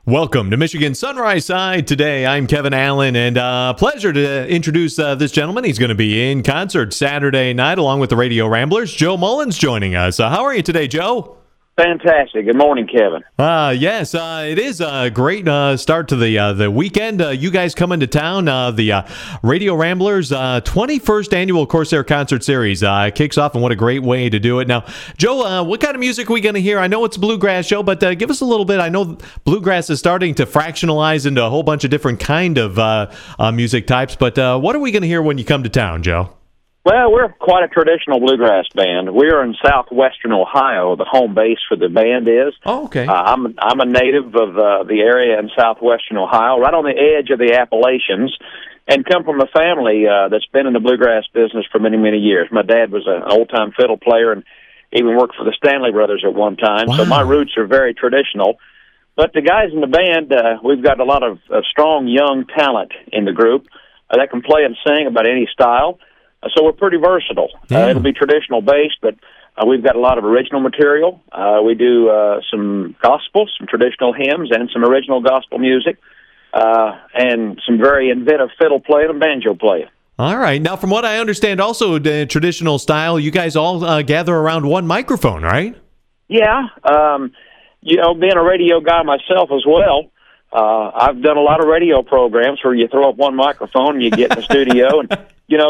Welcome to Michigan Sunrise Side. Today, I'm Kevin Allen, and pleasure to introduce this gentleman. He's going to be in concert Saturday night along with the Radio Ramblers. Joe Mullins joining us. How are you today, Joe? Fantastic. Good morning, Kevin. Yes, it is a great start to the weekend. You guys coming to town. The Radio Ramblers 21st Annual Corsair Concert Series kicks off, and what a great way to do it. Now, Joe, what kind of music are we going to hear? I know it's a bluegrass show, but give us a little bit. I know bluegrass is starting to fractionalize into a whole bunch of different kind of music types, but what are we going to hear when you come to town, Joe? Well, we're quite a traditional bluegrass band. We're in southwestern Ohio. The home base for the band is. Oh, okay. I'm a native of the area in southwestern Ohio, right on the edge of the Appalachians, and come from a family that's been in the bluegrass business for many, many years. My dad was an old-time fiddle player and even worked for the Stanley Brothers at one time. Wow. So my roots are very traditional. But the guys in the band, we've got a lot of strong young talent in the group that can play and sing about any style. So we're pretty versatile. Yeah. It'll be traditional based, but we've got a lot of original material. We do some gospel, some traditional hymns, and some original gospel music, and some very inventive fiddle playing and banjo playing. All right. Now, from what I understand, also the traditional style, you guys all gather around one microphone, right? Yeah. Being a radio guy myself as well, I've done a lot of radio programs where you throw up one microphone and you get in the studio. And,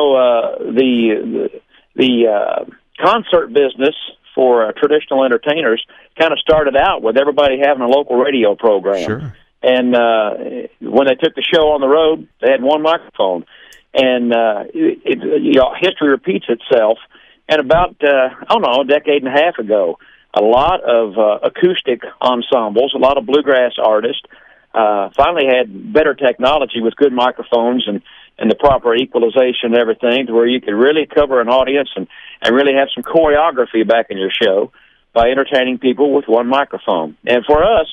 the concert business for traditional entertainers kind of started out with everybody having a local radio program. Sure. And when they took the show on the road, they had one microphone. And history repeats itself. And about, a decade and a half ago, a lot of acoustic ensembles, a lot of bluegrass artists, finally had better technology with good microphones and the proper equalization and everything to where you could really cover an audience and really have some choreography back in your show by entertaining people with one microphone. And for us,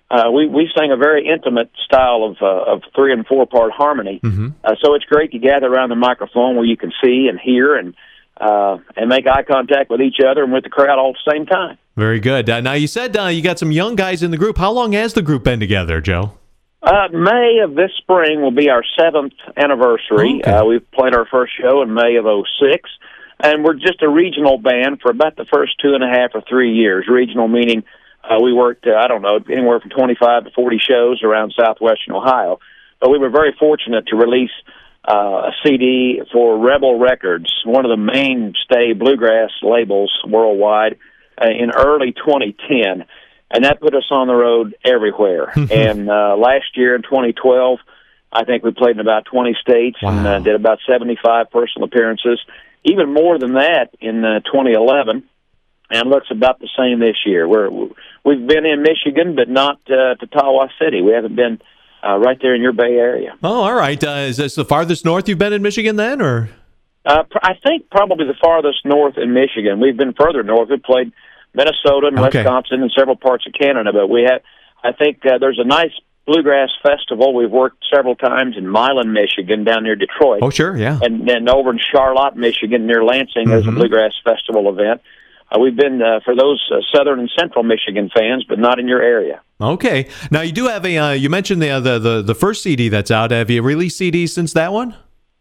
we sing a very intimate style of 3- and 4-part harmony. Mm-hmm. So it's great to gather around the microphone where you can see and hear and make eye contact with each other and with the crowd all at the same time. Very good. Now, you said you got some young guys in the group. How long has the group been together, Joe? May of this spring will be our 7th anniversary. Okay. We've played our first show in May of 2006, and we're just a regional band for about the first 2.5 or 3 years. Regional meaning we worked, anywhere from 25 to 40 shows around southwestern Ohio. But we were very fortunate to release a CD for Rebel Records, one of the mainstay bluegrass labels worldwide, in early 2010. And that put us on the road everywhere. And last year in 2012, I think we played in about 20 states. Wow. And did about 75 personal appearances. Even more than that in 2011. And looks about the same this year. We've been in Michigan, but not to Tawas City. We haven't been right there in your Bay Area. Oh, all right. Is this the farthest north you've been in Michigan then, or? I think probably the farthest north in Michigan. We've been further north. We've played Minnesota and Okay. Wisconsin and several parts of Canada, but I think there's a nice bluegrass festival. We've worked several times in Milan, Michigan, down near Detroit. Oh, sure, yeah. And then over in Charlotte, Michigan, near Lansing, there's a bluegrass festival event. We've been for those southern and central Michigan fans, but not in your area. Okay. Now, you do have you mentioned the first CD that's out. Have you released CDs since that one?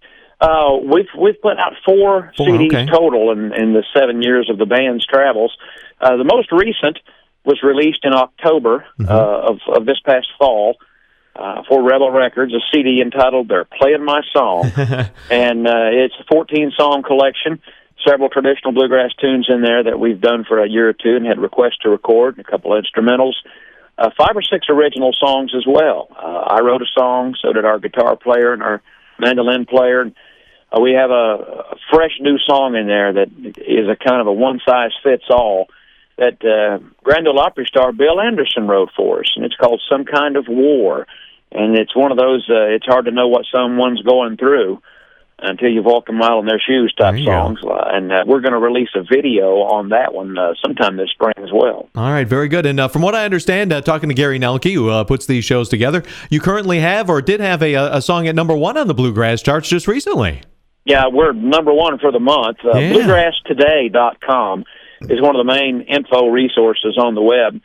We've put out four CDs okay. total in the 7 years of the band's travels. The most recent was released in October of this past fall for Rebel Records, a CD entitled "They're Playing My Song," and it's a 14-song collection. Several traditional bluegrass tunes in there that we've done for a year or two and had requests to record, and a couple of instrumentals. 5 or 6 original songs as well. I wrote a song, so did our guitar player and our mandolin player. We have a fresh new song in there that is a kind of a one-size-fits-all that Grand Ole Opry star Bill Anderson wrote for us, and it's called "Some Kind of War." And it's one of those, it's hard to know what someone's going through until you've walked a mile in their shoes type songs. And we're going to release a video on that one sometime this spring as well. All right, very good. And from what I understand, talking to Gary Nelke, who puts these shows together, you currently have or did have a song at #1 on the bluegrass charts just recently. Yeah, we're #1 for the month. BluegrassToday.com is one of the main info resources on the web.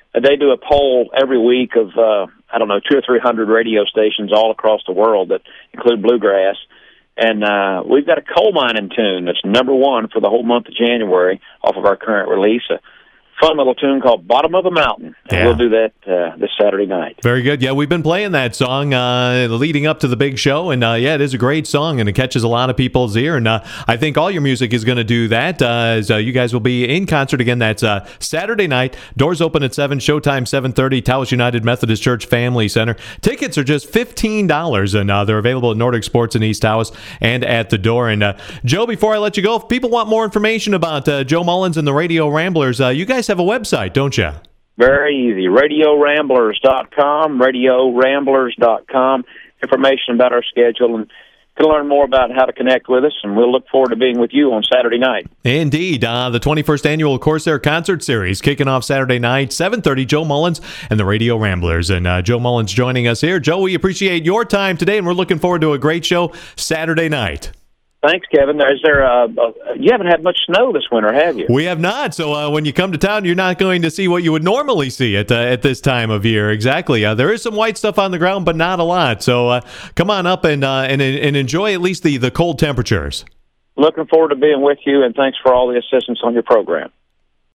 they do a poll every week of, 200 or 300 radio stations all across the world that include bluegrass. And we've got a coal mining tune that's number one for the whole month of January off of our current release. A fun little tune called Bottom of a Mountain. And we'll do that this Saturday night. Very good. Yeah, we've been playing that song leading up to the big show. And, it is a great song, and it catches a lot of people's ear. And I think all your music is going to do that. As you guys will be in concert again. That's Saturday night. Doors open at 7, showtime 7:30, Taos United Methodist Church Family Center. Tickets are just $15, and they're available at Nordic Sports in East Taos and at the door. And, Joe, before I let you go, if people want more information about Joe Mullins and the Radio Ramblers, you guys have a website, don't you? Very easy. RadioRamblers.com, RadioRamblers.com. Information about our schedule, and can learn more about how to connect with us, and we'll look forward to being with you on Saturday night. Indeed. The 21st Annual Corsair Concert Series kicking off Saturday night, 7:30, Joe Mullins and the Radio Ramblers. And Joe Mullins joining us here. Joe, we appreciate your time today, and we're looking forward to a great show Saturday night. Thanks, Kevin. You haven't had much snow this winter, have you? We have not. So when you come to town, you're not going to see what you would normally see at this time of year. Exactly. There is some white stuff on the ground, but not a lot. So come on up and enjoy at least the cold temperatures. Looking forward to being with you, and thanks for all the assistance on your program.